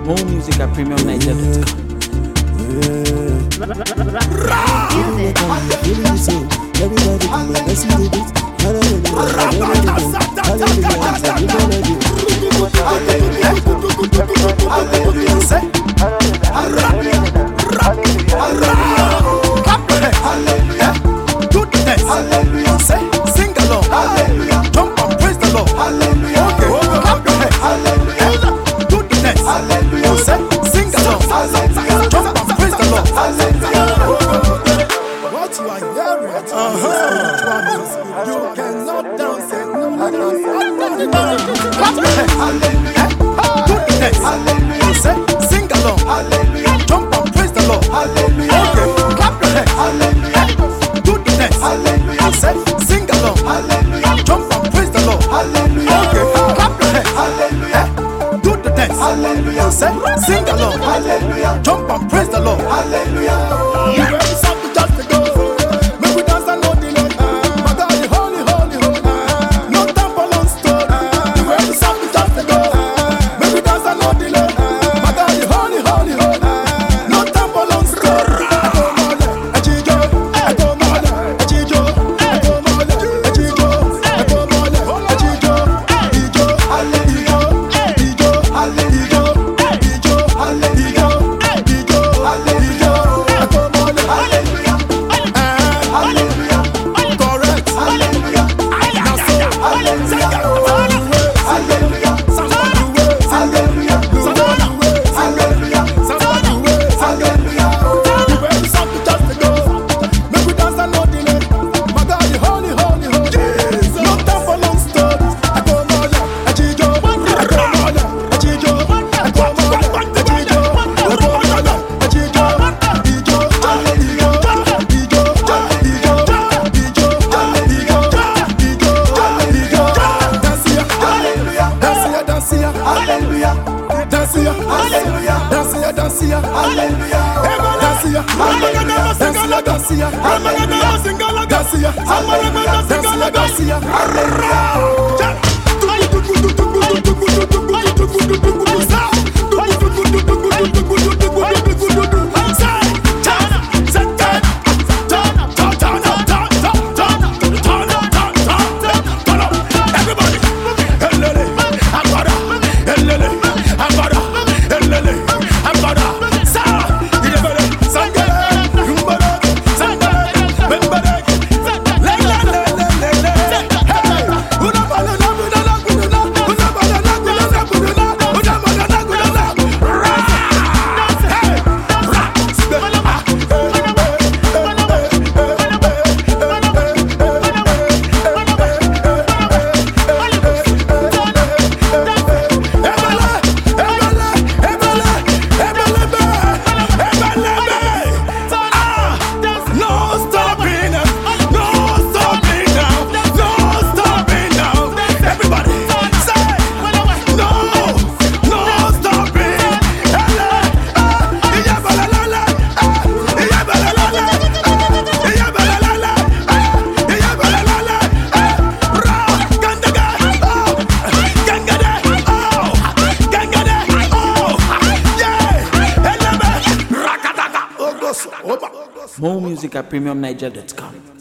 More music at premiumniger.com. Sing along, hallelujah. Jump and praise the Lord, hallelujah. Do the dance, hallelujah. Sing along, jump and praise the Lord, hallelujah. What you are hearing, you cannot dance it. Hallelujah. Do the dance, hallelujah. Sing along, hallelujah. Jump and praise the Lord, hallelujah. Clap your hands, hallelujah. Do the dance, hallelujah. Sing along, hallelujah. Jump and praise the Lord, hallelujah. Clap your hands, hallelujah. Do the dance, hallelujah. Sing along, hallelujah. Jump and praise the Lord, hallelujah. You ready, something just to go. Make we dance and no delay. My God, the holy, holy, holy. No time for long story. You ready, something just to go. Make we dance and no delay. My God, the holy, holy, holy. No time for long story. More music at premiumniger.com.